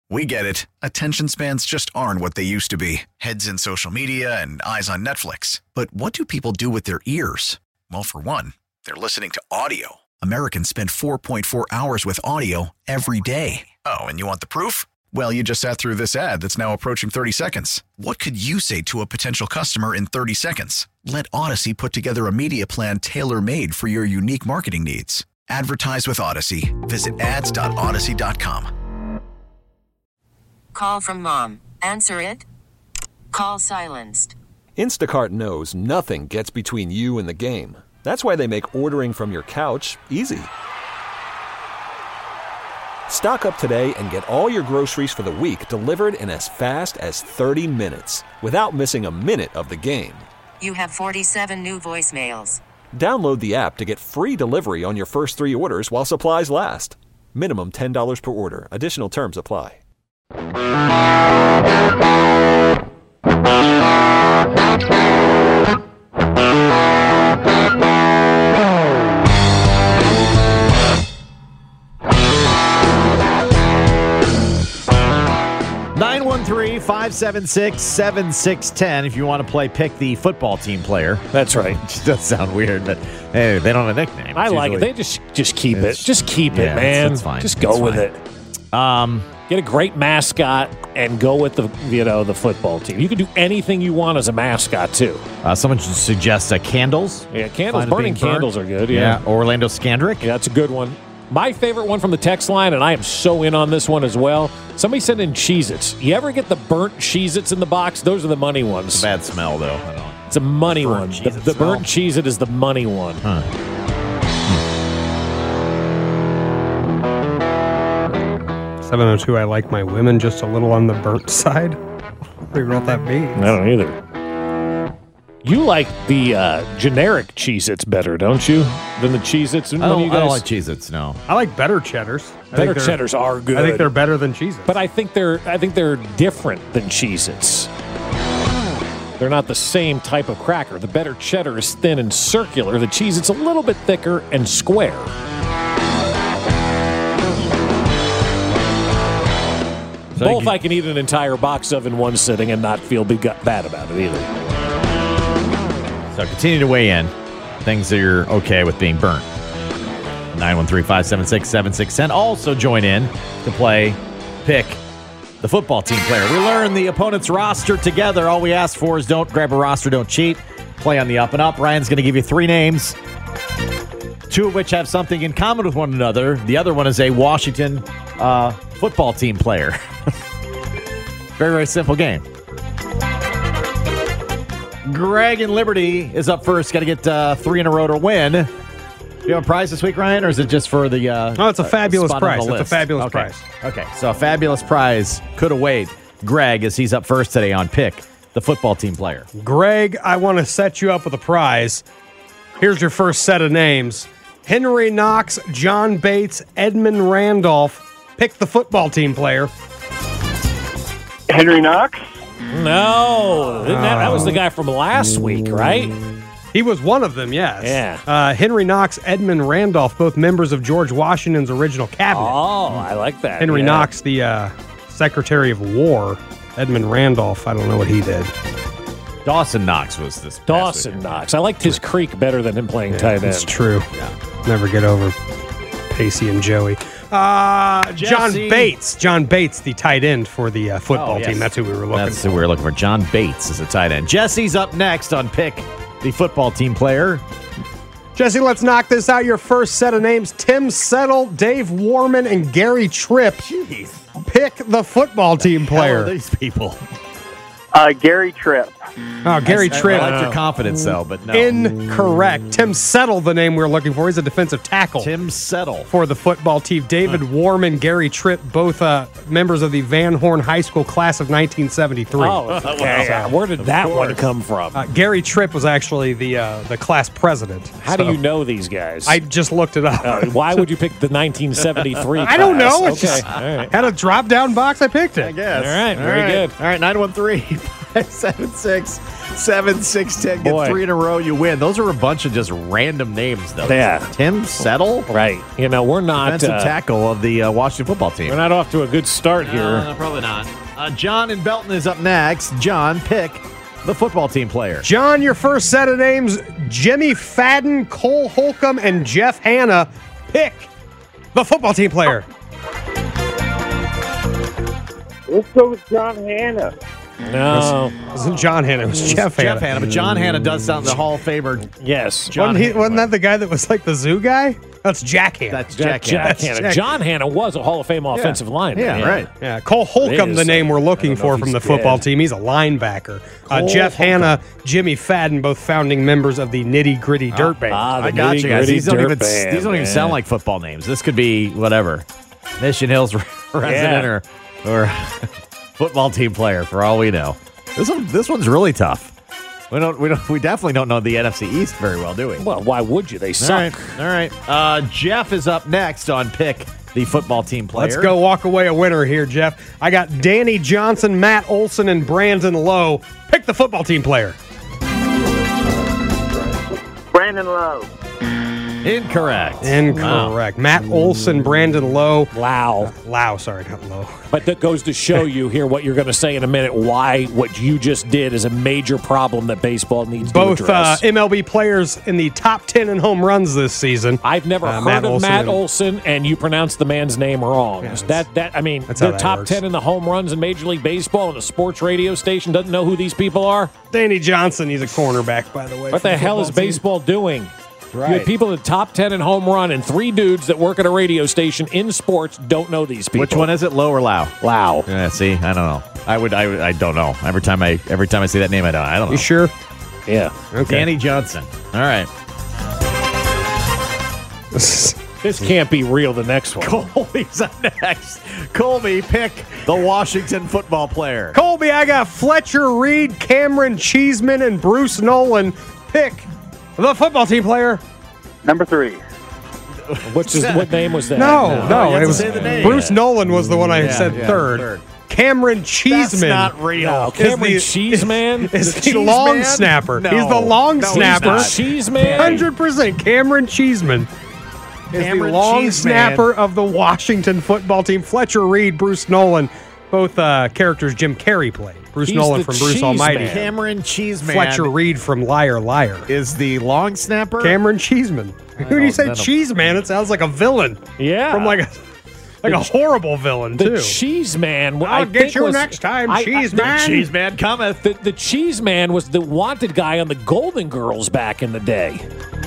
We get it. Attention spans just aren't what they used to be. Heads in social media and eyes on Netflix. But what do people do with their ears? Well, for one, they're listening to audio. Americans spend 4.4 hours with audio every day. Oh, and you want the proof? Well, you just sat through this ad that's now approaching 30 seconds. What could you say to a potential customer in 30 seconds? Let Odyssey put together a media plan tailor-made for your unique marketing needs. Advertise with Odyssey. Visit ads.odyssey.com. Call from mom. Answer it. Call silenced. Instacart knows nothing gets between you and the game. That's why they make ordering from your couch easy. Stock up today and get all your groceries for the week delivered in as fast as 30 minutes without missing a minute of the game. You have 47 new voicemails. Download the app to get free delivery on your first 3 orders while supplies last. Minimum $10 per order. Additional terms apply. Nine 576-7610 if you want to play Pick the Football Team Player. That's right. Which does sound weird, but hey, they don't have a nickname. I like it. They just keep it. Just keep it, man. It's fine. Just go with it. Get a great mascot and go with the football team. You can do anything you want as a mascot too. Someone suggests candles. Yeah, candles. Burning candles are good. Yeah. Orlando Scandrick. Yeah, that's a good one. My favorite one from the text line, and I am so in on this one as well. Somebody sent in Cheez-Its. You ever get the burnt Cheez-Its in the box? Those are the money ones. It's a bad smell, though. It's a money one. The burnt Cheez-It is the money one. Huh. 702, I like my women just a little on the burnt side. What that means? I don't either. You like the generic Cheez-Its better, don't you? Than the Cheez-Its? I don't like Cheez-Its, no. I like better cheddars. Better cheddars are good. I think they're better than Cheez-Its. But I think they're different than Cheez-Its. They're not the same type of cracker. The better cheddar is thin and circular. The Cheez-Its a little bit thicker and square. So Both I can eat an entire box of in one sitting and not feel bad about it either. So continue to weigh in. Things that you're okay with being burnt. 913-576-7610. Also join in to play Pick the Football Team Player. We learn the opponent's roster together. All we ask for is don't grab a roster, don't cheat. Play on the up and up. Ryan's going to give you 3 names, 2 of which have something in common with one another. The other one is a Washington football team player. Very, very simple game. Greg in Liberty is up first. Got to get 3 in a row to win. Do you have a prize this week, Ryan, or is it just for the No, it's a fabulous prize. It's a fabulous prize. Okay, so a fabulous prize could await Greg as he's up first today on Pick the Football Team Player. Greg, I want to set you up with a prize. Here's your first set of names. Henry Knox, John Bates, Edmund Randolph. Pick the Football Team Player. Henry Knox? No. That was the guy from last week, right? He was one of them, yes. Yeah. Henry Knox, Edmund Randolph, both members of George Washington's original cabinet. Oh, I like that. Henry Knox, the Secretary of War. Edmund Randolph, I don't know what he did. Dawson Knox was this. Dawson Knox. I liked his creek better than him playing tight end. That's true. Yeah. Never get over Pacey and Joey. John Bates. John Bates, the tight end for the football team. That's who we were looking for. That's who we were looking for. John Bates is a tight end. Jesse's up next on Pick the Football Team Player. Jesse, let's knock this out. Your first set of names, Tim Settle, Dave Warman, and Gary Tripp. Jeez. Pick the Football Team Player. Who are these people? Gary Tripp. Oh, Gary Tripp. I like your confidence, though, but no. Incorrect. Tim Settle, the name we were looking for. He's a defensive tackle. Tim Settle. For the football team. David Warman, Gary Tripp, both members of the Van Horn High School class of 1973. Oh, okay. Where did that one come from? Gary Tripp was actually the class president. How do you know these guys? I just looked it up. Why would you pick the 1973 I don't know. class? Okay. All right. Had a drop-down box. I picked it. I guess. All right. Very good. All right, 913-576-7610. 7, 6, 10, get Boy. 3 in a row, you win. Those are a bunch of just random names, though. Yeah. Tim Settle, Right. We're not defensive tackle of the Washington football team. we're not off to a good start here. No, probably not. John in Belton is up next. John, pick the football team player. John, your first set of names, Jimmy Fadden, Cole Holcomb, and Jeff Hanna. Pick the football team player. Let's go with John Hanna. No. It wasn't John Hanna, it was Jeff Hanna. Jeff Hanna, but John Hanna does sound the Hall of Famer. Yes. Wasn't that the guy that was like the zoo guy? That's Jack Hanna. That's Jack Jack Hanna. Hanna. John Hanna was a Hall of Fame offensive lineman. Yeah, right. Yeah, Cole Holcomb, Is. the name we're I looking don't know for if from he's the football dead. team. He's a linebacker. Cole Jeff Holcomb. Hanna, Jimmy Fadden, both founding members of the Nitty Gritty Dirt Band. I got you guys. These don't even sound like. like football names. This could be whatever. Mission Hills resident or football team player for all we know. This one's really tough. We definitely don't know the NFC East very well, do we? Well, why would you? They suck. All right. Jeff is up next on pick the football team player. Let's go walk away a winner here, Jeff. I got Danny Johnson, Matt Olson, and Brandon Lowe. Pick the football team player. Brandon Lowe. Incorrect. Incorrect. Matt Olson, Brandon Lowe. Lau. Sorry, not Lowe. But that goes to show you here what you're going to say in a minute, why what you just did is a major problem that baseball needs Both to address. MLB players in the top 10 in home runs this season. I've never heard of Matt Olson, and you pronounced the man's name wrong. Yeah, that's how they're that top works. 10 in the home runs in Major League Baseball, and a sports radio station doesn't know who these people are? Danny Johnson, he's a cornerback, by the way. What for the hell is football team. baseball doing? Right. You have people in the top 10 in home run, and 3 dudes that work at a radio station in sports don't know these people. Which one is it, Lowe or Lau? Lau. Yeah, see, I don't know. I don't know. Every time I see that name, I don't know. You sure? Yeah. Okay. Danny Johnson. All right. This can't be real, the next one. Colby's up next. Colby, pick the Washington football player. Colby, I got Fletcher Reed, Cameron Cheeseman, and Bruce Nolan. Pick the football team player. Number 3. What name was that? No, you have it to was say the name. Bruce Nolan was the one I said yeah, third. third. Cameron Cheeseman. That's not real. No, Cameron Cheeseman? is the Cheese long man? snapper. No. He's the long No, he's snapper. not. Cheeseman? 100% Cameron Cheeseman is the Cameron long Cheeseman. snapper of the Washington football team. Fletcher Reed, Bruce Nolan, both characters Jim Carrey played. Bruce He's Nolan the from Bruce Cheese Almighty. Man. Cameron Cheeseman. Fletcher Reed from Liar Liar. is the long snapper. Cameron Cheeseman. When you say don't- cheese man, it sounds like a villain. Yeah. From like a horrible villain, The too. Cheese Man. I'll get you next time, Cheese Man. Cheese man cometh. The Cheese Man was the wanted guy on the Golden Girls back in the day.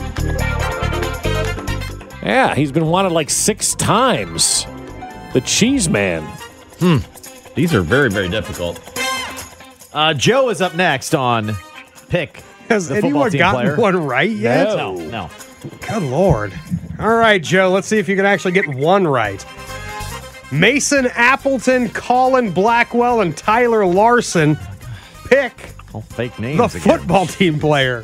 Yeah, he's been wanted like 6 times. The Cheese Man. These are very, very difficult. Joe is up next on pick Has the football anyone team gotten player. one right yet? No. Good Lord. All right, Joe, let's see if you can actually get one right. Mason Appleton, Colin Blackwell, and Tyler Larson. Pick Oh, fake names the again. football team player.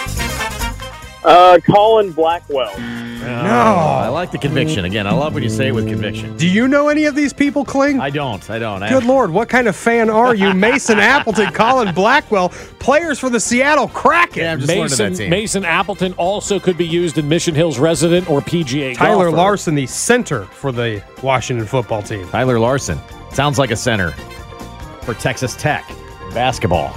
Colin Blackwell. I like the conviction. Again, I love when you say it with conviction. Do you know any of these people, Kling? I don't. Good Lord, what kind of fan are you? Mason Appleton, Colin Blackwell, players for the Seattle Kraken. Yeah, I'm just learning that team. Mason Appleton also could be used in Mission Hills resident or PGA Tyler golfer. Larson, the center for the Washington football team. Tyler Larson. Sounds like a center for Texas Tech basketball.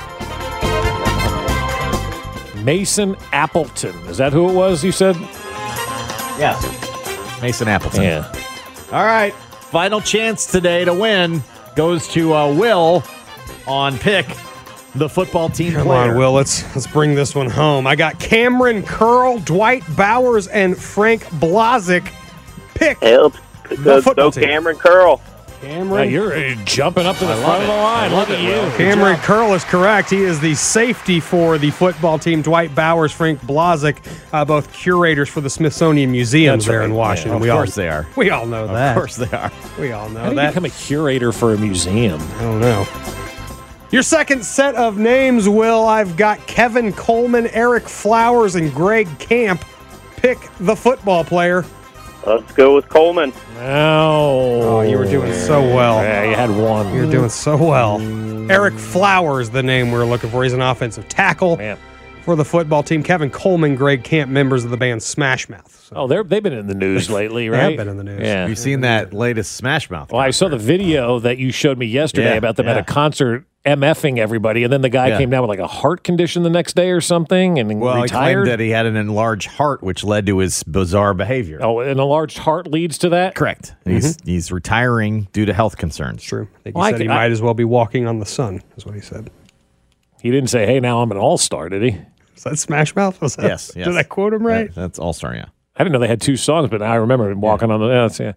Mason Appleton. Is that who it was you said? Yes. Mason Appleton. Yeah. All right. Final chance today to win goes to Will on pick the football team Come player. on, Will. Let's bring this one home. I got Cameron Curl, Dwight Bowers, and Frank Blazik. Pick Help. the football team. Cameron Curl. Yeah, Cameron. you're jumping up to the front of the line. Look at you. Cameron Curl is correct. He is the safety for the football team. Dwight Bowers, Frank Blazik, both curators for the Smithsonian Museum That's there right. in Washington. Of course they are. We all know that. Of course they are. We all know How do you that. become a curator for a museum? I don't know. Your second set of names, Will, I've got Kevin Coleman, Eric Flowers, and Greg Camp. Pick the football player. Let's go with Coleman. Oh, you were doing so well. Yeah, you had one. You're doing so well. Eric Flowers, the name we were looking for. He's an offensive tackle for the football team. Kevin Coleman, Greg Camp, members of the band Smash Mouth. So. Oh, they've been in the news lately, right? They have been in the news. Yeah. Have you seen that latest Smash Mouth? Well, I saw the video that you showed me yesterday about them at a concert MFing everybody, and then the guy came down with like a heart condition the next day or something and Well, retired. he claimed that he had an enlarged heart, which led to his bizarre behavior. Oh, an enlarged heart leads to that? Correct. He's retiring due to health concerns. True. I think he said he might as well be walking on the sun, is what he said. He didn't say, hey, now I'm an all-star, did he? Is that Smash Mouth? Was that, Yes. Did I quote him right? That's All-Star, yeah. I didn't know they had 2 songs, but now I remember him walking on the...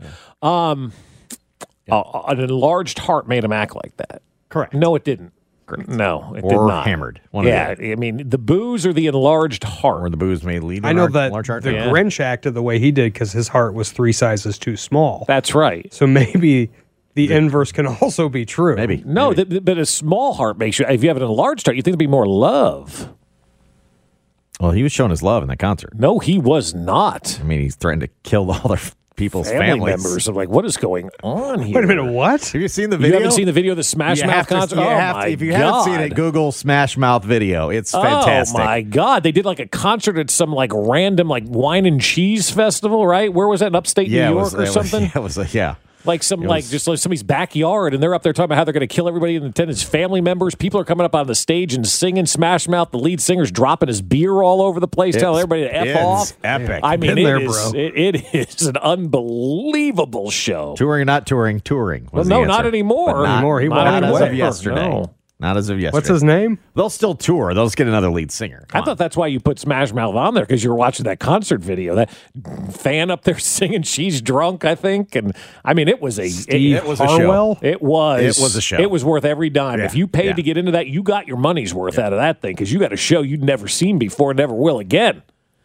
an enlarged heart made him act like that. Correct. No, it didn't. Correct. No, it Or did not. hammered. One of Yeah, the I mean, the booze or the enlarged heart. Or the booze may lead. I know that large heart. the Grinch acted the way he did because his heart was 3 sizes too small. That's right. So maybe the inverse can also be true. Maybe. No, but a small heart makes you, if you have an enlarged heart, you think there'd be more love. Well, he was showing his love in that concert. No, he was not. I mean, he's threatened to kill all their people's Family families. members. I'm like, what is going on here? Wait a minute, what? Have you seen the You video? haven't seen the video of the Smash You Mouth have to- concert? you Oh, have to- my if you God. haven't seen it, Google Smash Mouth video. It's fantastic. Oh, my God. They did like a concert at some like random like wine and cheese festival, right? Where was that, in upstate New York or something? Like just like somebody's backyard, and they're up there talking about how they're going to kill everybody in attendance, family members. People are coming up on the stage and singing Smash Mouth. The lead singer's dropping his beer all over the place, telling everybody to F off. Epic. I mean, Been there, it bro. is an unbelievable show. Touring or not touring? Touring. Well, was the no, answer. not anymore. But not anymore. He not walked as away. of yesterday. No. Not as of yesterday. What's his name? They'll still tour. They'll just get another lead singer. I thought that's why you put Smash Mouth on there, because you were watching that concert video. That fan up there singing "She's Drunk," I think, and I mean, it was a it was a show. Harwell? It was a show. It was worth every dime. Yeah. If you paid Yeah. to get into that, you got your money's worth out of that thing, because you got a show you'd never seen before, never will again.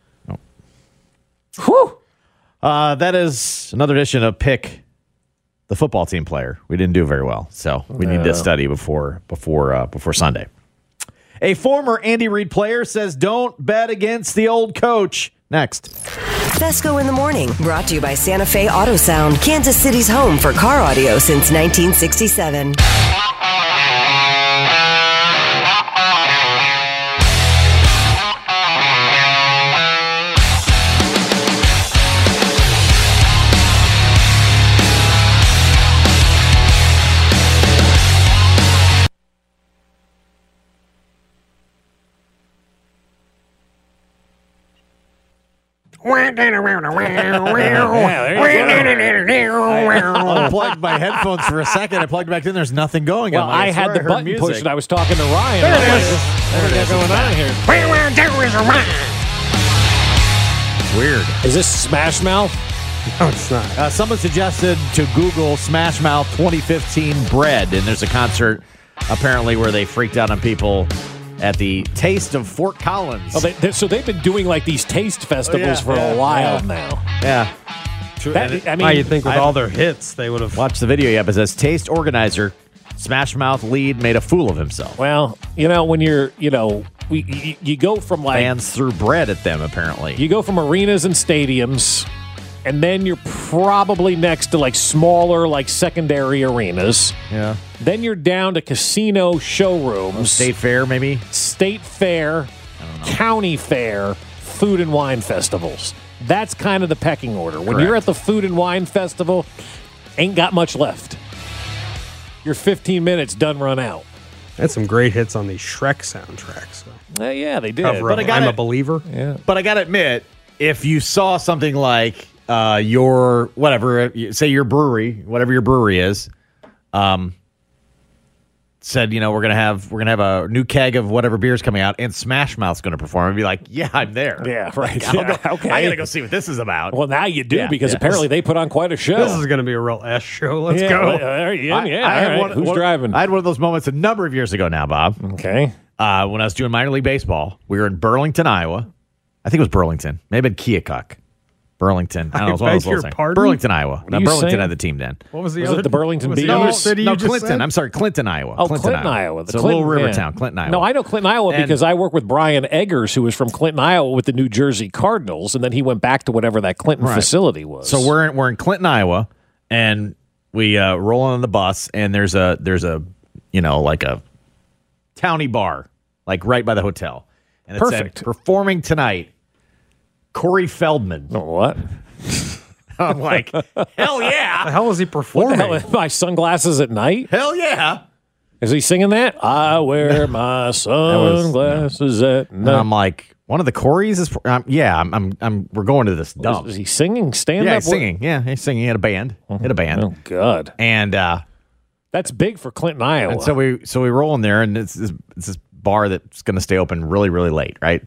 Whew. That is another edition of Pick the Football Team Player. We didn't do very well, so we need to study before Sunday. A former Andy Reid player says, "Don't bet against the old coach." Next. Fesco in the Morning, brought to you by Santa Fe Auto Sound, Kansas City's home for car audio since 1967. Unplugged my headphones for a second. I plugged back in. There's nothing going on. Well, I had the button music. pushed, and I was talking to Ryan. There it is. What is going on here? It's weird. Is this Smash Mouth? No, it's not. Someone suggested to Google Smash Mouth 2015 Bread, and there's a concert apparently where they freaked out on people at the Taste of Fort Collins. Oh, so they've been doing like these taste festivals for a while now. Yeah. I mean, You'd think with all their hits, they would have. Watch the video. Yep, it says Taste organizer, Smash Mouth lead made a fool of himself. well, when you're, you go from like Fans threw bread at them, apparently. you go from arenas and stadiums, and then you're probably next to like smaller, like secondary arenas. Yeah. Then you're down to casino showrooms, State Fair, maybe? state fair, county fair, food and wine festivals. That's kind of the pecking order. When you're at the food and wine festival, ain't got much left. Your 15 minutes done run out. Had some great hits on the Shrek soundtrack. So. Yeah, they did. Cover But of I gotta- I'm a Believer. Yeah. But I got to admit, if you saw something like your, whatever, say your brewery, whatever your brewery is, said, we're gonna have a new keg of whatever beer's coming out, and Smash Mouth's going to perform. I'd be like, yeah, I'm there. Yeah, right. I'll go- Okay. I gotta go see what this is about. Well, now you do, Yeah, because yeah. apparently they put on quite a show. This is going to be a real S show. Let's yeah, go. well, yeah, I had all right. Who's driving? I had one of those moments a number of years ago now, Bob. Okay. When I was doing minor league baseball, we were in Burlington, Iowa. I think it was Burlington, maybe in Keokuk. Burlington. I don't know. It was one of those little things. Burlington, Iowa. No, Burlington had the team then. What was the was other? It the Burlington Bees? No, city no, Clinton. I'm sorry, Clinton, Iowa. Oh, Clinton, Iowa. It's a little river town, Clinton, Iowa. No, I know Clinton, Iowa because I work with Brian Eggers, who was from Clinton, Iowa, with the New Jersey Cardinals, and then he went back to whatever that Clinton facility was. So we're in Clinton, Iowa, and we roll on the bus, and there's a like a towny bar, like right by the hotel, and it said performing tonight, Corey Feldman. Oh, what? I'm like, hell yeah! The hell was he performing? What the hell, my sunglasses at night? Hell yeah! Is he singing that? I wear my sunglasses at night. And I'm like, one of the Coreys is. We're going to this dump. Is he singing? Stand yeah, up? he's singing. Yeah, he's singing. He had a band. Oh God! And that's big for Clinton, Iowa. And so we roll in there, and it's this bar that's going to stay open really, really late, right?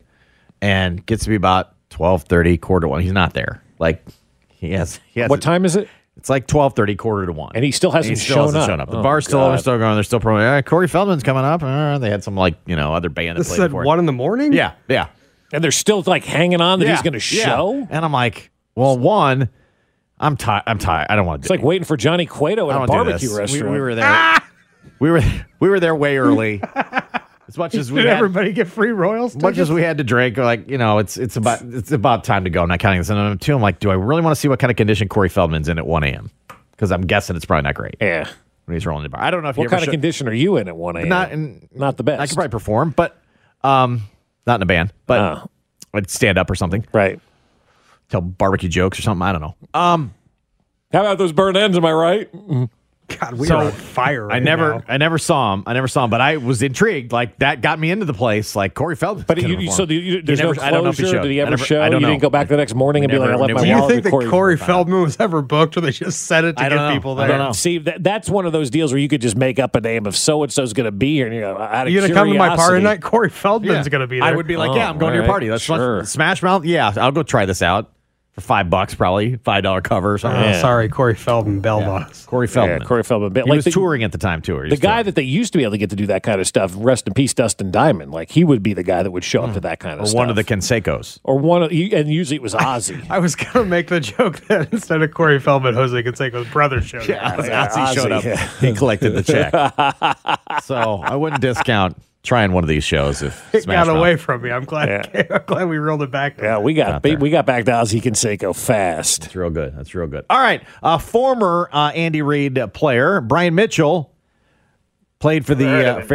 And gets to be about 12:30, 1:45. He's not there. Like he has. What time is it? It's like 12:30, 1:45. And he still hasn't shown up. The bar's still open, still going. They're still promoting. Corey Feldman's coming up. They had some other band that this played said before. 1 in the morning? Yeah. And they're still like hanging on that he's going to show. And I'm like, well, one, I'm tired. I don't want to. It's like waiting for Johnny Cueto at a barbecue restaurant. We were there. We were there way early. As much as Did everybody get free Royals? As much as we had to drink, it's about time to go. Not counting this. And two, I'm like, do I really want to see what kind of condition Corey Feldman's in at 1 a.m.? Because I'm guessing it's probably not great. Yeah. When he's rolling the bar. I don't know if what kind of condition are you in at 1 a.m.? Not the best. I could probably perform, but not in a band. But I'd stand up or something. Right. Tell barbecue jokes or something. I don't know. How about those burnt ends? Am I right? God, we are on fire right now. I never saw him, but I was intrigued. Like, that got me into the place. Like, Corey Feldman. But there's no closure? I don't know if he showed. Did he ever show? I don't know. You didn't go back the next morning and be like, I left my wallet. Do you think that Corey Feldman was ever booked, or they just said it to get people there? I don't know. See, that's one of those deals where you could just make up a name of so-and-so's going to be here. And you're going to come to my party tonight? Corey Feldman's going to be there. I would be like, I'm going to your party. Let's Smash Mouth. Yeah, I'll go try this out. For $5, probably $5 cover or something. Sorry, Corey Feldman bailed on us. Corey Feldman. Yeah, Corey Feldman. He was touring at the time too. The guy that they used to be able to get to do that kind of stuff. Rest in peace, Dustin Diamond. Like he would be the guy that would show up to that kind of stuff. Or one of the Canseco's. Or and usually it was Ozzy. I was going to make the joke that instead of Corey Feldman, Jose Canseco's brother showed up. Ozzy showed up. Yeah. He collected the check. So I wouldn't discount trying one of these shows if it got away from me. I'm glad. I'm glad we reeled it back. We got back to Ozzy Canseco fast. That's real good. All right, former Andy Reid player Brian Mitchell played for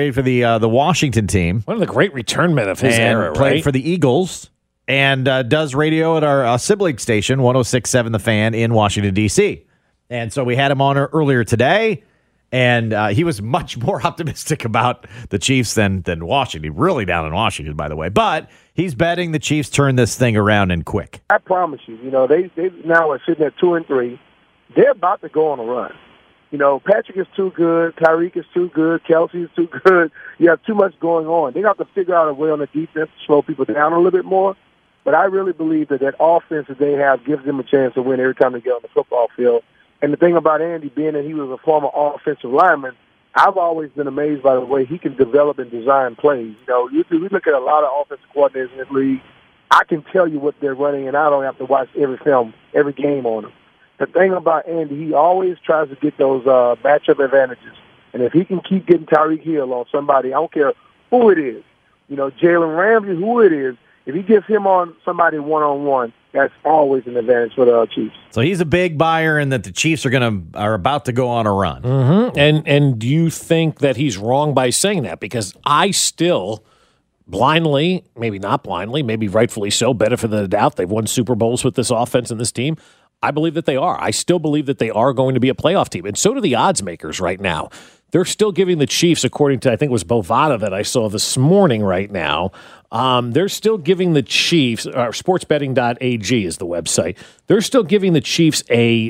the Washington team. One of the great return men of his era. Played for the Eagles and does radio at our sibling station 106.7 The Fan in Washington D.C. And so we had him on earlier today. And he was much more optimistic about the Chiefs than Washington. Really down in Washington, by the way. But he's betting the Chiefs turn this thing around and quick. I promise you, they now are sitting at 2-3. They're about to go on a run. Patrick is too good. Tyreek is too good. Kelsey is too good. You have too much going on. They have to figure out a way on the defense to slow people down a little bit more. But I really believe that offense that they have gives them a chance to win every time they get on the football field. And the thing about Andy, being that he was a former offensive lineman, I've always been amazed by the way he can develop and design plays. We look at a lot of offensive coordinators in this league. I can tell you what they're running, and I don't have to watch every film, every game on them. The thing about Andy, he always tries to get those matchup advantages. And if he can keep getting Tyreek Hill on somebody, I don't care who it is, Jalen Ramsey, who it is, if he gets him on somebody one-on-one, that's always an advantage for the Chiefs. So he's a big buyer, and that the Chiefs are about to go on a run. Mm-hmm. And do you think that he's wrong by saying that? Because I still blindly, maybe not blindly, maybe rightfully so, benefit of the doubt. They've won Super Bowls with this offense and this team. I believe that they are. I still believe that they are going to be a playoff team, and so do the odds makers right now. They're still giving the Chiefs, according to, I think it was Bovada that I saw this morning right now, they're still giving the Chiefs, sportsbetting.ag is the website, they're still giving the Chiefs a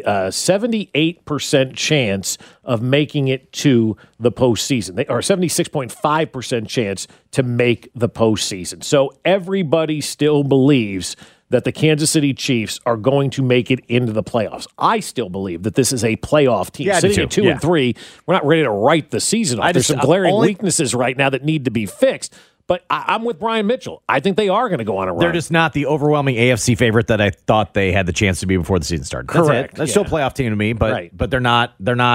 78% chance of making it to the postseason, or 76.5% chance to make the postseason. So everybody still believes that the Kansas City Chiefs are going to make it into the playoffs. I still believe that this is a playoff team. Yeah, sitting at 2-3, we're not ready to write the season off. There's some glaring weaknesses right now that need to be fixed. But I'm with Brian Mitchell. I think they are going to go on a run. They're just not the overwhelming AFC favorite that I thought they had the chance to be before the season started. That's Correct. They're still a playoff team to me, but they're not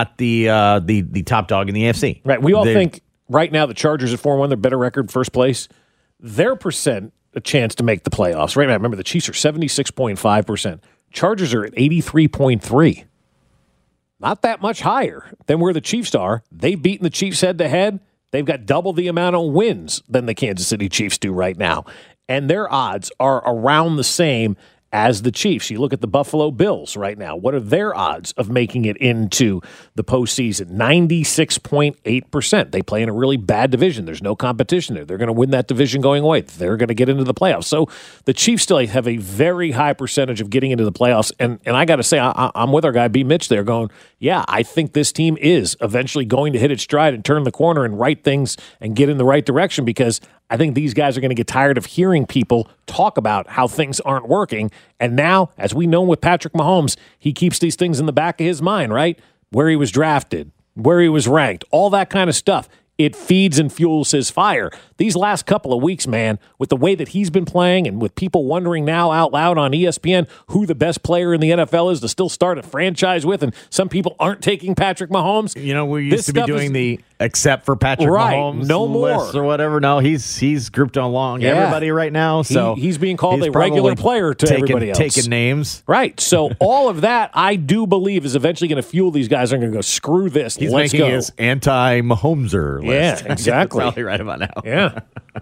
the top dog in the AFC. Right. We all think right now the Chargers at 4-1, they're better record, first place. Their percent a chance to make the playoffs. Right now, remember the Chiefs are 76.5%. Chargers are at 83.3%. Not that much higher than where the Chiefs are. They've beaten the Chiefs head-to-head. They've got double the amount of wins than the Kansas City Chiefs do right now. And their odds are around the same as the Chiefs. You look at the Buffalo Bills right now. What are their odds of making it into the postseason? 96.8%. They play in a really bad division. There's no competition there. They're going to win that division going away. They're going to get into the playoffs. So the Chiefs still have a very high percentage of getting into the playoffs. And I got to say, I'm with our guy B. Mitch there going, yeah, I think this team is eventually going to hit its stride and turn the corner and right things and get in the right direction, because I think these guys are going to get tired of hearing people talk about how things aren't working. And now, as we know with Patrick Mahomes, he keeps these things in the back of his mind, right? Where he was drafted, where he was ranked, all that kind of stuff. It feeds and fuels his fire. These last couple of weeks, man, with the way that he's been playing and with people wondering now out loud on ESPN who the best player in the NFL is to still start a franchise with, and some people aren't taking Patrick Mahomes. You know, we used to be doing the except for Patrick Mahomes no more list or whatever. No, he's grouped along everybody right now. So he's being called a regular player to everybody else. Taking names. Right. So all of that, I do believe, is eventually going to fuel these guys. Are going to go, screw this. He's Let's making go. his anti-Mahomeser list. Yeah, exactly. That's probably right about now. Yeah.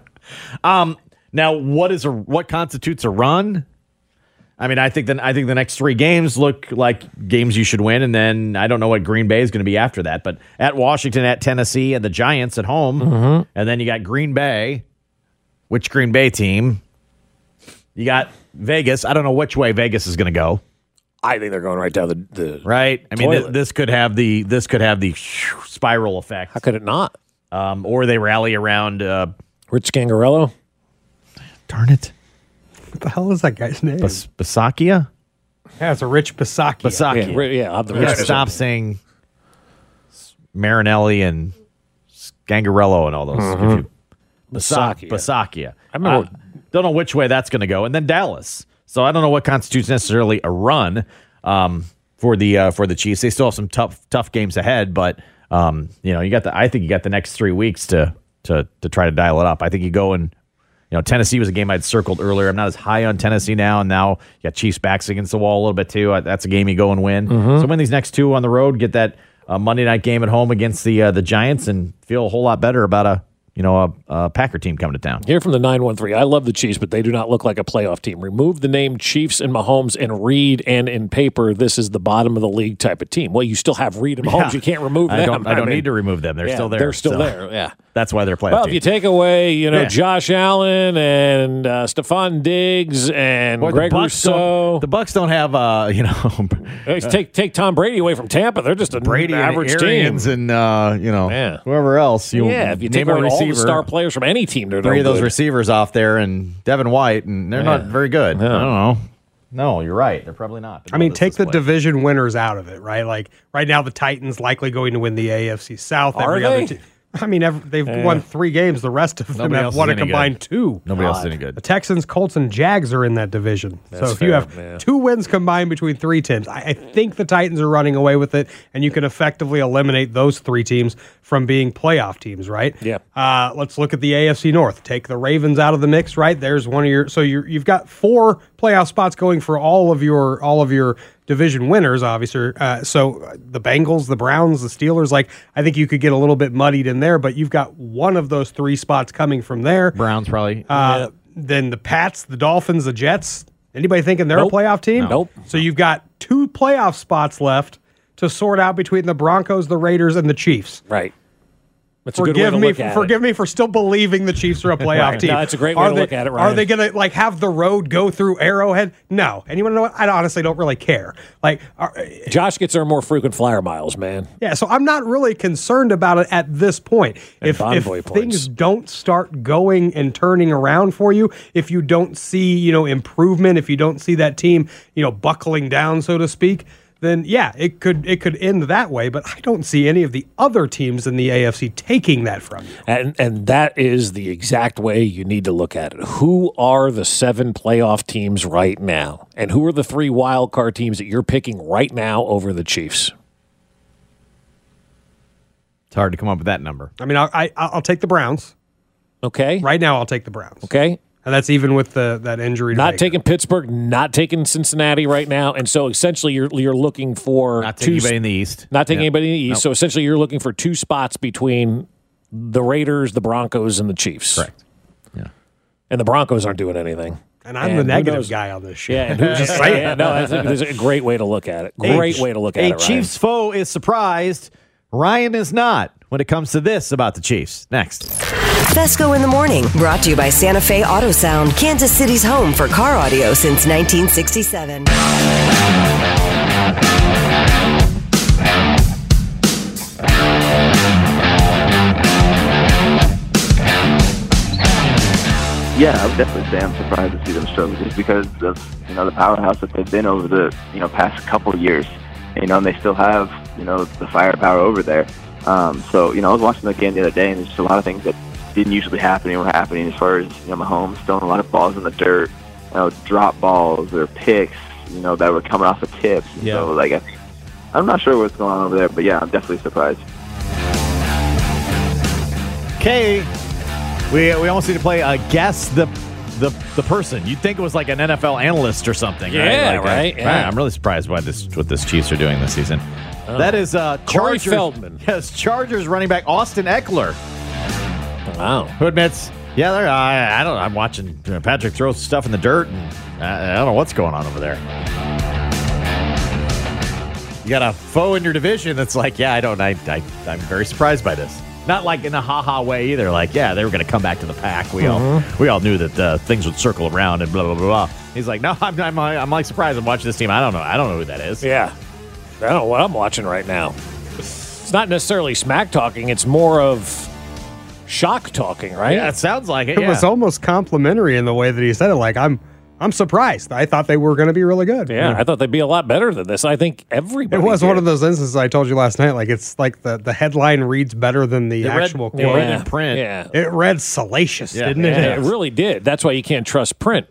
Now, what constitutes a run? I mean, I think the next 3 games look like games you should win, and then I don't know what Green Bay is going to be after that. But at Washington, at Tennessee, and the Giants at home, and then you got Green Bay. Which Green Bay team? You got Vegas. I don't know which way Vegas is going to go. I think they're going right down the right. I mean, this could have the spiral effect. How could it not? Or they rally around Rich Gangarello. Darn it! What the hell is that guy's name? Bisaccia? Yeah, it's a Rich Bisaccia. Yeah, the Rich. Stop saying Marinelli and Gangarello and all those. Bisaccia. I remember. Don't know which way that's going to go. And then Dallas. So I don't know what constitutes necessarily a run for the Chiefs. They still have some tough games ahead, but I think you got the next 3 weeks to try to dial it up. I think you go and Tennessee was a game I'd circled earlier. I'm not as high on Tennessee now, and now you got Chiefs backs against the wall a little bit too. That's a game you go and win. So win these next 2 on the road, get that Monday night game at home against the Giants, and feel a whole lot better about a Packer team coming to town. Here from the 913, I love the Chiefs, but they do not look like a playoff team. Remove the name Chiefs and Mahomes and Reed, and in paper, this is the bottom of the league type of team. Well, you still have Reed and Mahomes. Yeah. You can't remove them. I don't need to remove them. They're still there. They're still there, yeah. That's why they're playoff Well, team. if you take away, Josh Allen and Stephon Diggs and Greg Rousseau. The Bucs don't have, take Tom Brady away from Tampa. They're just an average team. And, whoever else. If you take away all the star players from any team, they're 3 of those receivers off there, and Devin White, and they're not very good. I don't know. No, you're right. They're probably not. I mean, take the division winners out of it, right? Like right now, the Titans likely going to win the AFC South. Are they? They've won 3 games. The rest of them have won a combined 2. Nobody else is any good. The Texans, Colts, and Jags are in that division. If you have 2 wins combined between 3 teams, I think the Titans are running away with it, and you can effectively eliminate those 3 teams from being playoff teams, right? Yeah. Let's look at the AFC North. Take the Ravens out of the mix, right? There's one of your. So you've got 4 playoff spots going for all of your division winners, obviously. So the Bengals, the Browns, the Steelers, I think you could get a little bit muddied in there, but you've got one of those 3 spots coming from there. Browns probably. Then the Pats, the Dolphins, the Jets. Anybody thinking they're a playoff team? Nope. So you've got 2 playoff spots left to sort out between the Broncos, the Raiders, and the Chiefs. Right. That's a good way to look at it. Forgive me for still believing the Chiefs are a playoff team. No, it's a great way to look at it, Ryan. Are they going to have the road go through Arrowhead? No. And you want to know what? I honestly don't really care. Josh gets our more frequent flyer miles, man. Yeah, so I'm not really concerned about it at this point. If things don't start going and turning around for you, if you don't see, improvement, if you don't see that team, buckling down, so to speak, then yeah, it could end that way. But I don't see any of the other teams in the AFC taking that from you. And that is the exact way you need to look at it. Who are the 7 playoff teams right now? And who are the 3 wild card teams that you're picking right now over the Chiefs? It's hard to come up with that number. I mean, I'll take the Browns. Okay. Right now, I'll take the Browns. Okay. And that's even with that injury. Not taking Pittsburgh, not taking Cincinnati right now, and so essentially you're looking for not taking anybody in the East. Not taking anybody in the East. Nope. So essentially you're looking for 2 spots between the Raiders, the Broncos, and the Chiefs. Correct. Yeah. And the Broncos aren't doing anything. And I'm the negative guy on this show. Yeah, and who's just saying? Yeah, no, that's a great way to look at it. Great way to look at it. A Chiefs foe is surprised. Ryan is not when it comes to this about the Chiefs. Next. Fesco in the Morning, brought to you by Santa Fe Auto Sound, Kansas City's home for car audio since 1967. Yeah, I would definitely say I'm surprised to see them struggle just because of the powerhouse that they've been over the past couple of years. And they still have the firepower over there. So I was watching the game the other day, and there's just a lot of things that didn't usually happen were happening as far as Mahomes throwing a lot of balls in the dirt, drop balls or picks, that were coming off the tips. Yeah. So I'm not sure what's going on over there, but yeah, I'm definitely surprised. Okay, we almost need to play guess the person. You'd think it was like an NFL analyst or something. Yeah, right. Yeah. I'm really surprised by what this Chiefs are doing this season. That is Corey Chargers. Feldman. Yes, Chargers running back Austin Eckler. Wow. Who admits, I don't know. I'm watching Patrick throw stuff in the dirt, and I don't know what's going on over there. You got a foe in your division that's like, I'm very surprised by this. Not like in a ha-ha way either. Like, they were going to come back to the pack. We all knew that things would circle around and blah blah blah blah. He's like, no, I'm like surprised. I'm watching this team. I don't know who that is. Yeah, I don't know what I'm watching right now. It's not necessarily smack talking. It's more of shock talking, right? Yeah, it sounds like it. It was almost complimentary in the way that he said it. Like, I'm surprised. I thought they were going to be really good. Yeah, I thought they'd be a lot better than this. I think everybody. It was one of those instances I told you last night. Like, it's like the headline reads better than the actual quote. It read in print. Yeah. It read salacious, didn't it? Yeah, it really did. That's why you can't trust print.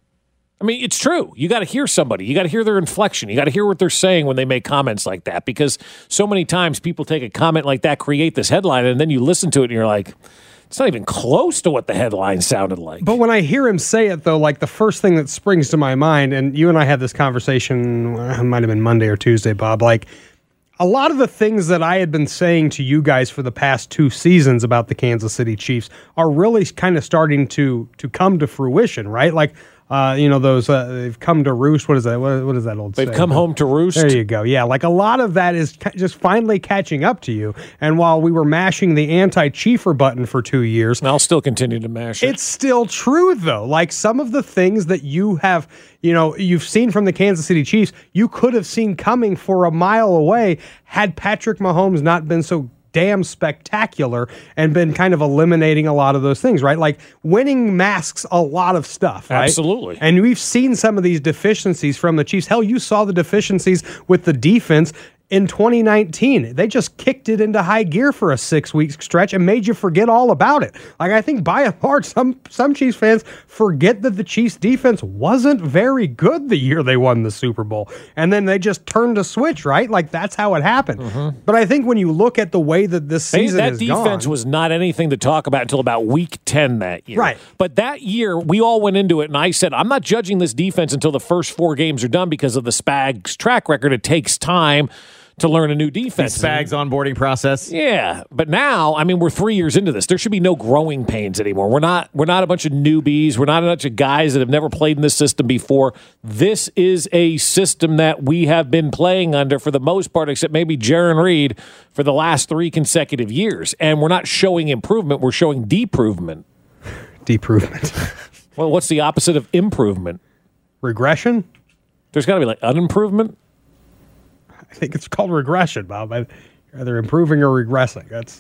I mean, it's true. You got to hear somebody. You got to hear their inflection. You got to hear what they're saying when they make comments like that, because so many times people take a comment like that, create this headline, and then you listen to it and you're like, it's not even close to what the headline sounded like. But when I hear him say it, though, like the first thing that springs to my mind, and you and I had this conversation, it might have been Monday or Tuesday, Bob, like a lot of the things that I had been saying to you guys for the past 2 seasons about the Kansas City Chiefs are really kind of starting to come to fruition, right? Like, those they've come to roost. What is that? What is that old saying? They've come home to roost. There you go. Yeah, like a lot of that is just finally catching up to you. And while we were mashing the anti-Chiefer button for 2 years, and I'll still continue to mash it. It's still true, though. Like some of the things that you have, you've seen from the Kansas City Chiefs, you could have seen coming for a mile away had Patrick Mahomes not been so damn spectacular and been kind of eliminating a lot of those things, right? Like winning masks a lot of stuff, right? Absolutely. And we've seen some of these deficiencies from the Chiefs. Hell, you saw the deficiencies with the defense in 2019. They just kicked it into high gear for a 6-week stretch and made you forget all about it. Like, I think by and large, some Chiefs fans forget that the Chiefs defense wasn't very good the year they won the Super Bowl. And then they just turned a switch, right? Like, that's how it happened. Mm-hmm. But I think when you look at the way that this season is gone, that defense was not anything to talk about until about week 10 that year. Right. But that year, we all went into it, and I said, I'm not judging this defense until the first 4 games are done because of the Spags track record. It takes time to learn a new defense. The Spags onboarding process. Yeah, but now, I mean, we're 3 years into this. There should be no growing pains anymore. We're not a bunch of newbies. We're not a bunch of guys that have never played in this system before. This is a system that we have been playing under for the most part, except maybe Jaron Reed, for the last 3 consecutive years. And we're not showing improvement. We're showing deprovement. Deprovement. Well, what's the opposite of improvement? Regression? There's got to be like unimprovement. I think it's called regression, Bob. Either improving or regressing.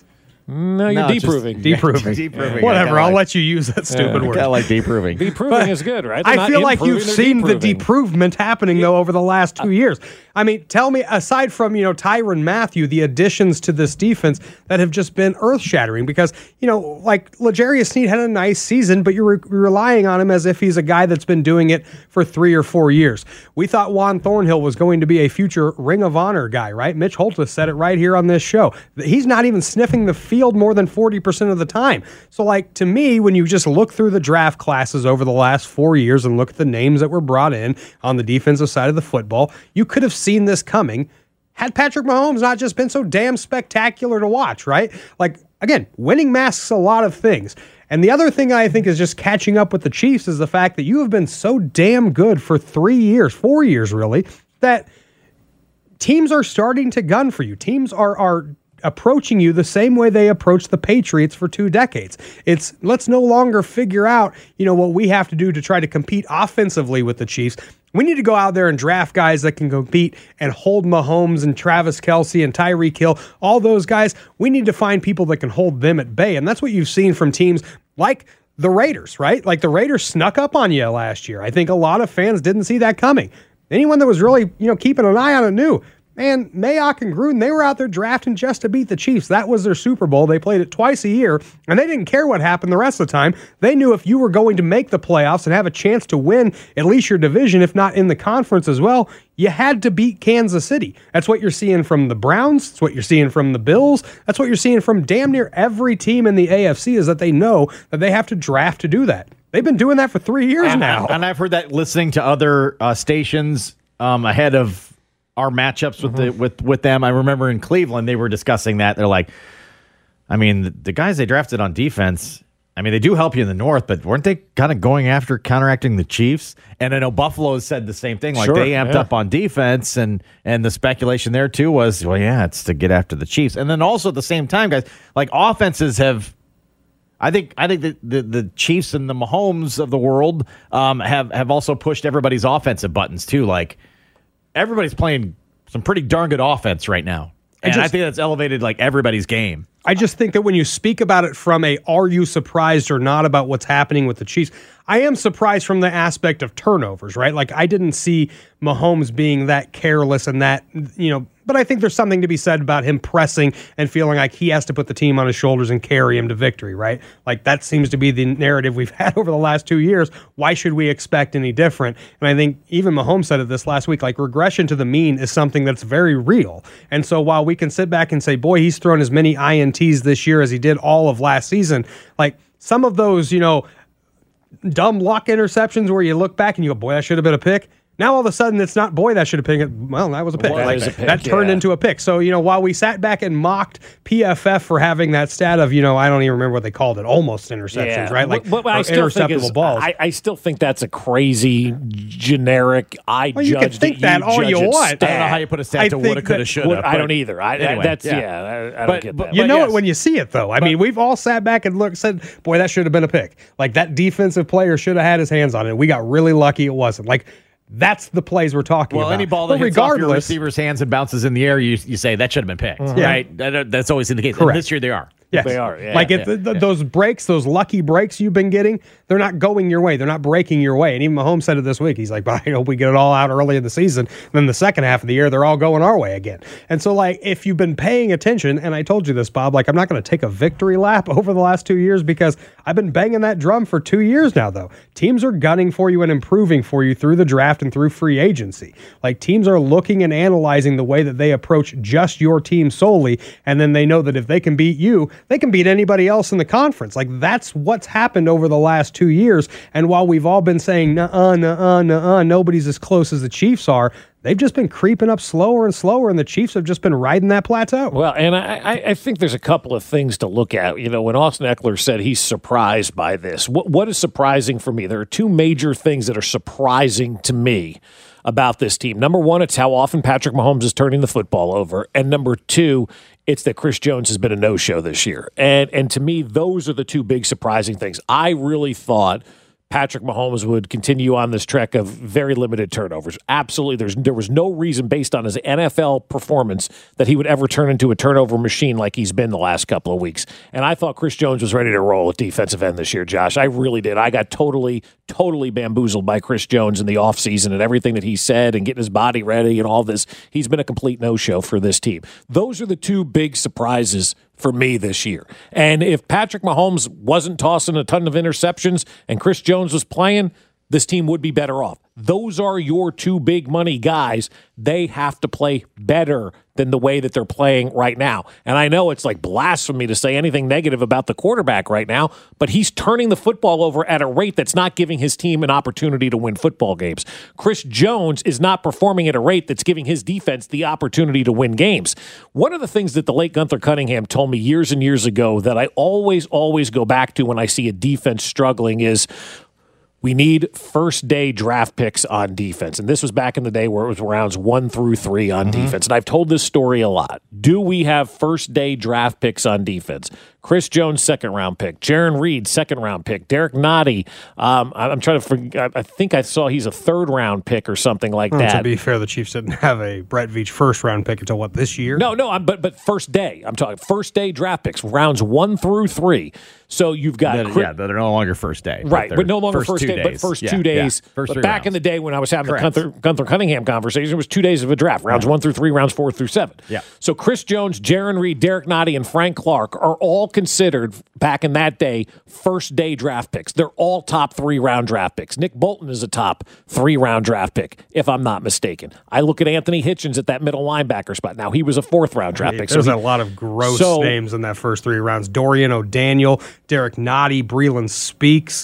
No, you're deproving. Deproving. Whatever. I'll let you use that stupid word. I like deproving. Deproving is good, right? I feel like you've seen the deprovement happening, though, over the last 2 years. I mean, tell me, aside from, Tyrann Mathieu, the additions to this defense that have just been earth-shattering because, like L'Jarius Sneed had a nice season, but you're relying on him as if he's a guy that's been doing it for 3 or 4 years. We thought Juan Thornhill was going to be a future Ring of Honor guy, right? Mitch Holthus said it right here on this show. He's not even sniffing the field more than 40% of the time. So, to me, when you just look through the draft classes over the last 4 years and look at the names that were brought in on the defensive side of the football, you could have seen this coming had Patrick Mahomes not just been so damn spectacular to watch, right? Again, winning masks a lot of things. And the other thing I think is just catching up with the Chiefs is the fact that you have been so damn good for 3 years, 4 years really, that teams are starting to gun for you. Teams are approaching you the same way they approached the Patriots for 2 decades. It's let's no longer figure out, what we have to do to try to compete offensively with the Chiefs. We need to go out there and draft guys that can compete and hold Mahomes and Travis Kelce and Tyreek Hill, all those guys. We need to find people that can hold them at bay. And that's what you've seen from teams like the Raiders, right? The Raiders snuck up on you last year. I think a lot of fans didn't see that coming. Anyone that was really, keeping an eye on it knew. Man, Mayock and Gruden, they were out there drafting just to beat the Chiefs. That was their Super Bowl. They played it twice a year, and they didn't care what happened the rest of the time. They knew if you were going to make the playoffs and have a chance to win at least your division, if not in the conference as well, you had to beat Kansas City. That's what you're seeing from the Browns. That's what you're seeing from the Bills. That's what you're seeing from damn near every team in the AFC is that they know that they have to draft to do that. They've been doing that for 3 years now. And I've heard that listening to other stations ahead of our matchups with them. I remember in Cleveland, they were discussing that. They're like, the guys they drafted on defense, they do help you in the North, but weren't they kind of going after counteracting the Chiefs? And I know Buffalo has said the same thing. They amped up on defense, and the speculation there too was, it's to get after the Chiefs. And then also at the same time, guys, offenses have, I think that the Chiefs and the Mahomes of the world have also pushed everybody's offensive buttons too. Everybody's playing some pretty darn good offense right now. And I think that's elevated everybody's game. I just think that when you speak about it from are you surprised or not about what's happening with the Chiefs, I am surprised from the aspect of turnovers, right? I didn't see Mahomes being that careless and that, but I think there's something to be said about him pressing and feeling like he has to put the team on his shoulders and carry him to victory, right? That seems to be the narrative we've had over the last 2 years. Why should we expect any different? And I think even Mahomes said it this last week, regression to the mean is something that's very real. And so while we can sit back and say, boy, he's thrown as many INTs this year as he did all of last season, some of those, dumb luck interceptions where you look back and you go, boy, that should have been a pick. Now all of a sudden it's not, boy, that should have picked it. Well, that was a pick. That turned into a pick. So, while we sat back and mocked PFF for having that stat of, I don't even remember what they called it, almost interceptions, right? But I still interceptable balls. I still think that's a crazy, generic, judge you can think that all you want. I don't know how you put a stat to woulda, coulda, shoulda. I don't either. I don't get that. But it when you see it, though. We've all sat back and said, boy, that should have been a pick. That defensive player should have had his hands on it. We got really lucky it wasn't. That's the plays we're talking about. Well, any ball that hits off your receiver's hands and bounces in the air, you say that should have been picked, right? That's always the case. And this year they are. Yes. They are. Yeah, those breaks, those lucky breaks you've been getting, they're not going your way. They're not breaking your way. And even Mahomes said it this week. He's like, but I hope we get it all out early in the season. And then the second half of the year, they're all going our way again. And so, if you've been paying attention, and I told you this, Bob, I'm not going to take a victory lap over the last 2 years because I've been banging that drum for 2 years now, though. Teams are gunning for you and improving for you through the draft and through free agency. Teams are looking and analyzing the way that they approach just your team solely, and then they know that if they can beat you, they can beat anybody else in the conference. That's what's happened over the last 2 years. And while we've all been saying, nuh-uh, nobody's as close as the Chiefs are, they've just been creeping up slower and slower, and the Chiefs have just been riding that plateau. Well, and I think there's a couple of things to look at. When Austin Eckler said he's surprised by this, what is surprising for me? There are two major things that are surprising to me about this team. Number one, it's how often Patrick Mahomes is turning the football over. And number two, it's that Chris Jones has been a no-show this year. And to me, those are the two big surprising things. I really thought Patrick Mahomes would continue on this trek of very limited turnovers. Absolutely. There was no reason based on his NFL performance that he would ever turn into a turnover machine like he's been the last couple of weeks. And I thought Chris Jones was ready to roll at defensive end this year, Josh. I really did. I got totally bamboozled by Chris Jones in the offseason and everything that he said and getting his body ready and all this. He's been a complete no-show for this team. Those are the two big surprises for me this year. And if Patrick Mahomes wasn't tossing a ton of interceptions and Chris Jones was playing, this team would be better off. Those are your two big money guys. They have to play better than the way that they're playing right now. And I know it's like blasphemy to say anything negative about the quarterback right now, but he's turning the football over at a rate that's not giving his team an opportunity to win football games. Chris Jones is not performing at a rate that's giving his defense the opportunity to win games. One of the things that the late Gunther Cunningham told me years and years ago that I always go back to when I see a defense struggling is, we need first-day draft picks on defense. And this was back in the day where it was rounds 1 through 3 on defense. And I've told this story a lot. Do we have first-day draft picks on defense? Chris Jones, second-round pick. Jaron Reed, second-round pick. Derek Nottie, I'm trying to forget. I think I saw he's a third-round pick or something like that. To be fair, the Chiefs didn't have a Brett Veach first-round pick until, this year? No, but first day. I'm talking first-day draft picks, rounds 1 through 3. So you've got... they're no longer first day. Right, but no longer first day, but first 2 days. Yeah. But back in the day when I was having the Gunther Cunningham conversation, it was 2 days of a draft, rounds 1 through 3, rounds 4 through 7. Yeah. So Chris Jones, Jaron Reed, Derek Nottie, and Frank Clark are all considered, back in that day, first-day draft picks. They're all top 3-round draft picks. Nick Bolton is a top 3-round draft pick, if I'm not mistaken. I look at Anthony Hitchens at that middle linebacker spot. Now, he was a 4th-round draft pick. There's a lot of gross names in that first 3 rounds. Dorian O'Daniel, Derek Nottie, Breeland Speaks.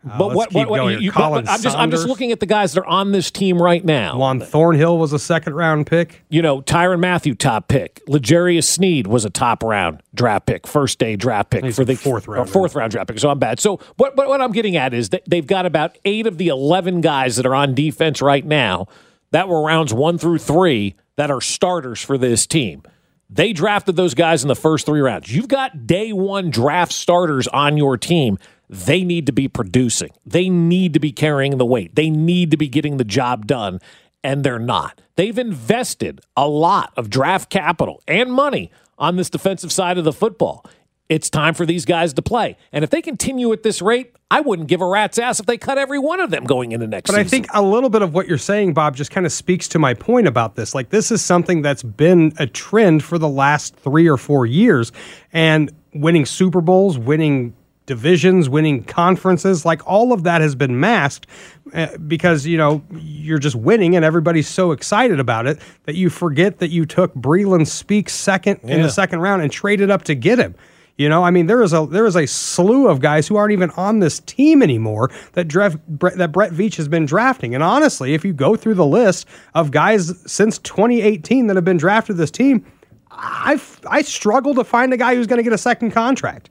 I'm just looking at the guys that are on this team right now. Juan Thornhill was a second-round pick. Tyrann Mathieu, top pick. L'Jarius Sneed was a top-round draft pick, first-day draft pick. For the fourth-round draft pick, so I'm bad. So what I'm getting at is that they've got about 8 of the 11 guys that are on defense right now that were rounds 1 through 3 that are starters for this team. They drafted those guys in the first 3 rounds. You've got day 1 draft starters on your team. They need to be producing. They need to be carrying the weight. They need to be getting the job done, and they're not. They've invested a lot of draft capital and money on this defensive side of the football. It's time for these guys to play. And if they continue at this rate, I wouldn't give a rat's ass if they cut every one of them going into next season. But I think a little bit of what you're saying, Bob, just kind of speaks to my point about this. Like, this is something that's been a trend for the last 3 or 4 years. And winning Super Bowls, winning divisions, winning conferences, like all of that has been masked because, you're just winning and everybody's so excited about it that you forget that you took Breeland Speaks second in the second round and traded up to get him. There is a slew of guys who aren't even on this team anymore that Brett Veach has been drafting. And honestly, if you go through the list of guys since 2018 that have been drafted this team, I struggle to find a guy who's going to get a second contract.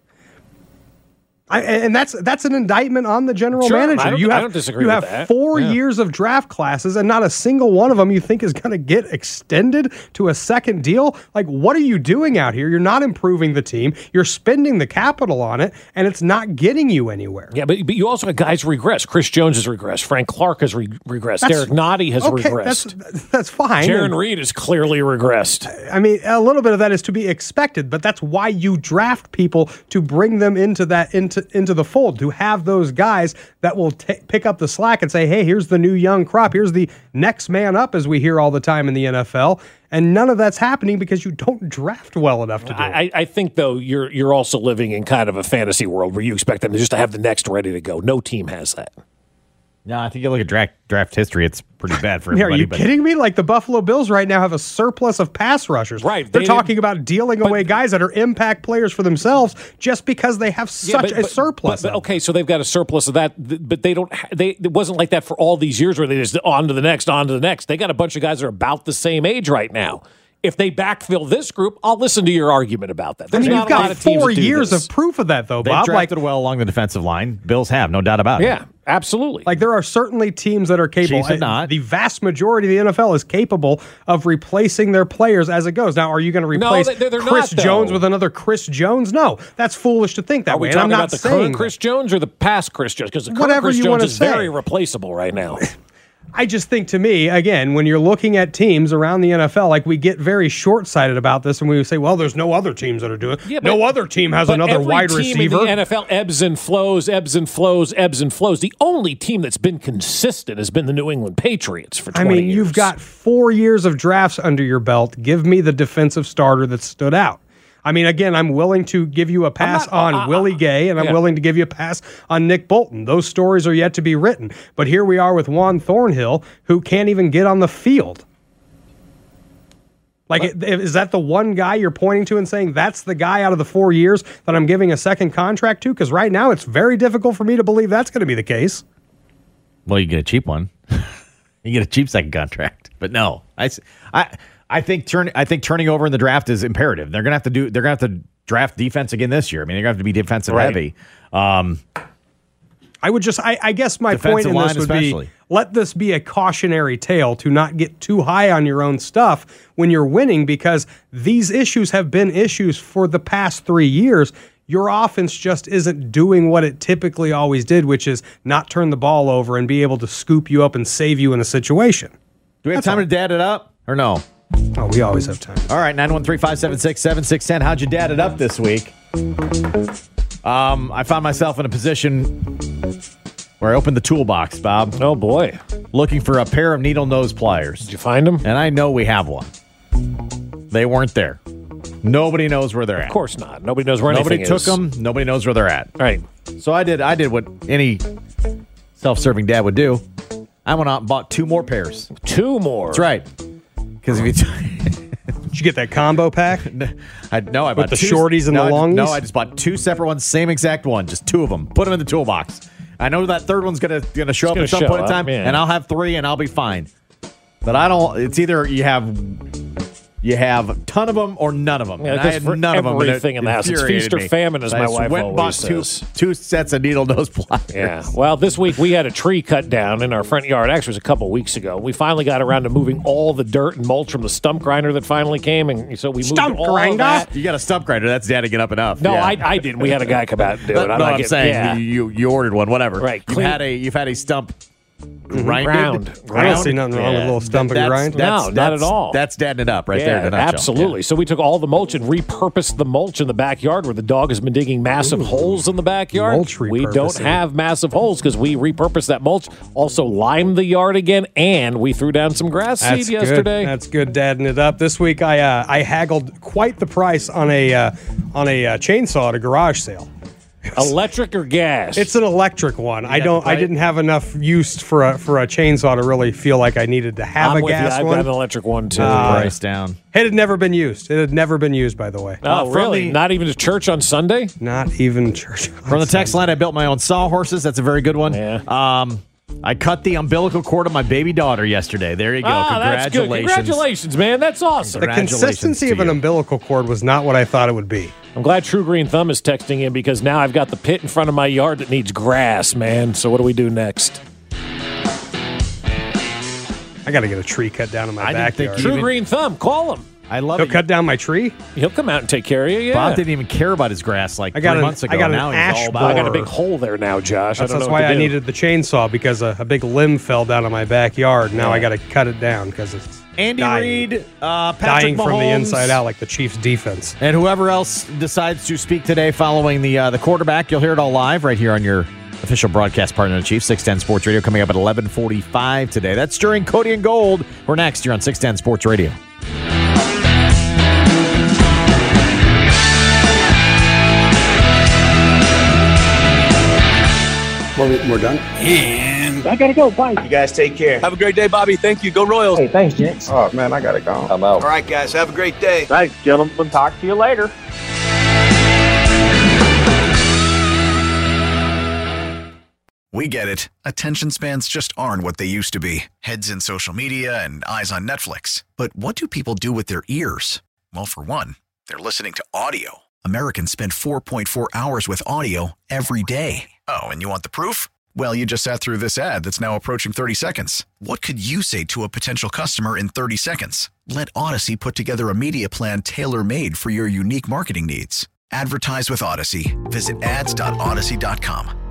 And that's an indictment on the general manager. I don't disagree with that. You have 4 years of draft classes, and not a single one of them you think is going to get extended to a second deal. Like, what are you doing out here? You're not improving the team. You're spending the capital on it, and it's not getting you anywhere. Yeah, but you also have guys regress. Chris Jones has regressed. Frank Clark has regressed. Derek Nottie has regressed. That's fine. Jaron Reed has clearly regressed. A little bit of that is to be expected, but that's why you draft people, to bring them into the fold, to have those guys that will pick up the slack and say, hey, here's the new young crop. Here's the next man up, as we hear all the time in the NFL. And none of that's happening because you don't draft well enough to do it. I think, though, you're also living in kind of a fantasy world where you expect them just to have the next ready to go. No team has that. No, I think you look at draft history, it's pretty bad for everybody. Are you kidding me? Like, the Buffalo Bills right now have a surplus of pass rushers. Right. They're talking about dealing away guys that are impact players for themselves just because they have such a surplus. Okay, so they've got a surplus of that, but it wasn't like that for all these years where they just on to the next. They got a bunch of guys that are about the same age right now. If they backfill this group, I'll listen to your argument about that. There's you've got 4 years of proof of that, though, Bob. They've drafted well along the defensive line. Bills have, no doubt about it. Yeah. Absolutely. Like, there are certainly teams that are capable. Chiefs are not. The vast majority of the NFL is capable of replacing their players as it goes. Now, are you going to replace they're Chris not, Jones though. with another Chris Jones? No, that's foolish to think that Are we way. And I'm talking not about the saying current Chris Jones or the past Chris Jones? Because the current Whatever Chris you Jones wanna is say. very replaceable right now. I just think, to me, again, when you're looking at teams around the NFL, like, we get very short-sighted about this, and we say, well, there's no other teams that are doing it. Yeah, no other team has another wide receiver. In the NFL ebbs and flows, ebbs and flows, ebbs and flows. The only team that's been consistent has been the New England Patriots for 20 years. You've got 4 years of drafts under your belt. Give me the defensive starter that stood out. Again, I'm willing to give you a pass on Willie Gay, and I'm willing to give you a pass on Nick Bolton. Those stories are yet to be written. But here we are with Juan Thornhill, who can't even get on the field. Is that the one guy you're pointing to and saying that's the guy out of the 4 years that I'm giving a second contract to? Because right now it's very difficult for me to believe that's going to be the case. Well, you get a cheap one. You get a cheap second contract. But no, I think turning over in the draft is imperative. They're gonna have to draft defense again this year. They're gonna have to be defensive heavy. I guess my point in this would be, let this be a cautionary tale to not get too high on your own stuff when you're winning, because these issues have been issues for the past 3 years. Your offense just isn't doing what it typically always did, which is not turn the ball over and be able to scoop you up and save you in a situation. Do we have time to dad it up or no? Oh, we always have time. All right, 913-576-7610. How'd you dad it up this week? I found myself in a position where I opened the toolbox, Bob. Oh, boy. Looking for a pair of needle nose pliers. Did you find them? And I know we have one. They weren't there. Nobody knows where they're at. Of course not. Nobody knows where anything is. Nobody took them. Nobody knows where they're at. Right. So I did what any self-serving dad would do. I went out and bought 2 more pairs. 2 more? That's right. Because if you did you get that combo pack? I bought with the shorties and the longies. No, I just bought 2 separate ones, same exact one, just 2 of them. Put them in the toolbox. I know that third one's gonna show up at some point in time, and I'll have 3 and I'll be fine. But I don't. It's either you have a ton of them or none of them. Yeah, and I had none of them. Everything in the house. It's feast or famine, as my wife went and bought always says. 2 sets of needle nose pliers. Yeah. Well, this week we had a tree cut down in our front yard. Actually, it was a couple weeks ago. We finally got around to moving all the dirt and mulch from the stump grinder that finally came, and so we moved all of that. You got a stump grinder. That's dadding it up enough. No, yeah. I didn't. We had a guy come out and do it. I'm saying you ordered one. Whatever. Right. You've had a stump. Ground. I don't see nothing wrong with a little stump and grind. No, not at all. That's dadding it up right there in a nutshell. Absolutely. So we took all the mulch and repurposed the mulch in the backyard where the dog has been digging massive holes in the backyard. Mulch we don't have massive holes because we repurposed that mulch. Also limed the yard again, and we threw down some grass seed yesterday. That's good dadding it up. This week I haggled quite the price on a chainsaw at a garage sale. Electric or gas? It's an electric one. I didn't have enough use for a chainsaw to really feel like I needed to have a gas one. I've got an electric one too. Price down. It had never been used. It had never been used, by the way. Oh, really? Not even to church on Sunday? Not even church. From the text line, I built my own sawhorses. That's a very good one. Yeah. I cut the umbilical cord of my baby daughter yesterday. There you go. Congratulations. That's good. Congratulations, man. That's awesome. The consistency of an umbilical cord was not what I thought it would be. I'm glad True Green Thumb is texting in because now I've got the pit in front of my yard that needs grass, man. So what do we do next? I got to get a tree cut down in my backyard. True Green Thumb, call him. I love He'll cut down my tree? He'll come out and take care of you, yeah. Bob didn't even care about his grass 3 months ago. I got now an he's ash all about I got a big hole there now, Josh. That's why I needed the chainsaw because a big limb fell down in my backyard. Now I got to cut it down because it's Andy Reid, Patrick dying Mahomes, from the inside out like the Chiefs' defense. And whoever else decides to speak today following the quarterback, you'll hear it all live right here on your official broadcast partner, the Chiefs, 610 Sports Radio, coming up at 11:45 today. That's during Cody and Gold. We're next here on 610 Sports Radio. We're done. And I gotta go. Bye. You guys take care. Have a great day, Bobby. Thank you. Go Royals. Hey, thanks, Jenks. Oh, man, I gotta go. I'm out. All right, guys. Have a great day. Thanks, gentlemen. Talk to you later. We get it. Attention spans just aren't what they used to be. Heads in social media and eyes on Netflix. But what do people do with their ears? Well, for one, they're listening to audio. Americans spend 4.4 hours with audio every day. Oh, and you want the proof? Well, you just sat through this ad that's now approaching 30 seconds. What could you say to a potential customer in 30 seconds? Let Odyssey put together a media plan tailor-made for your unique marketing needs. Advertise with Odyssey. Visit ads.odyssey.com.